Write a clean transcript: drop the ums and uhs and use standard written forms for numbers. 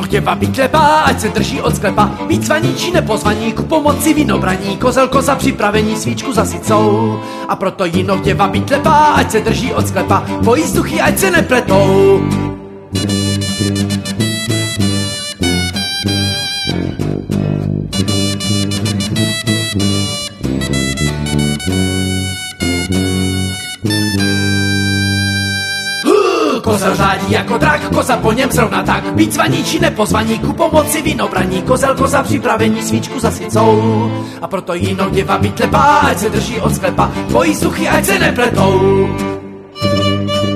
chtěva být klepá, ať se drží od sklepa. Víc zvaní či nepozvaní, ku pomoci vinobraní. Kozel, koza připravení, svíčku zasycou. A proto jino chtěva být klepá, ať se drží od sklepa. Tvojí vzduchy, ať se nepletou. Kozel řádí jako drak, koza po něm zrovna tak. Být zvaní či nepozvaní, ku pomoci vinobraní. Kozel, koza připravení, svíčku zasycou. A proto jinou děva být lepá, ať se drží od sklepa. Tvojí vzduchy, ať se nepletou.